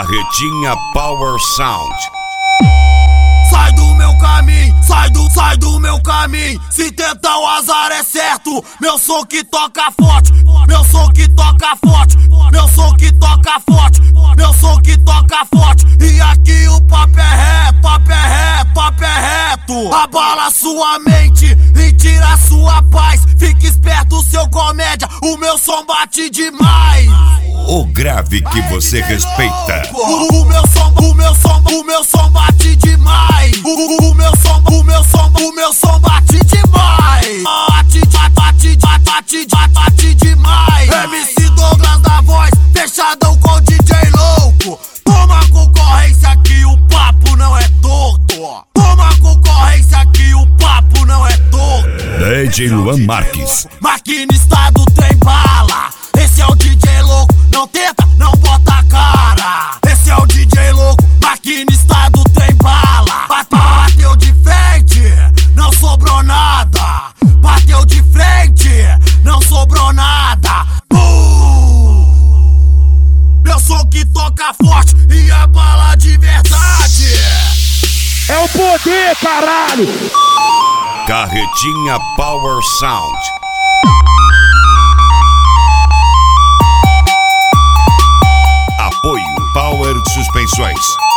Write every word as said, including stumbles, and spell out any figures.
Carretinha Power Sound. Sai do meu caminho, sai do, sai do meu caminho. Se tentar o azar é certo. Meu som que toca forte, meu som que toca forte, meu som que toca forte, meu som que toca forte. E aqui o papo é ré, papo é ré, papo é reto. Abala sua mente e tira sua paz. Fique esperto, seu comédia, o meu som bate demais. O grave que você respeita. O, o meu som, o meu som, o meu som bate demais. O, o meu som, o meu som, o meu som bate demais. Bate, bate, bate, bate, bate demais. M C Douglas da voz, fechadão com o D J louco. Toma concorrência que o papo não é torto. Toma concorrência que o papo não é torto. D J Luan Marques. Maquinista do trem bala. Esse é o D J louco. Não tenta, não bota a cara. Esse é o D J louco, maquinista do trem bala. Bateu de frente, não sobrou nada. Bateu de frente, não sobrou nada. Uh! Meu som que toca forte e a bala de verdade. É o poder, caralho! Carretinha Power Sound. Apoio Power Suspensões.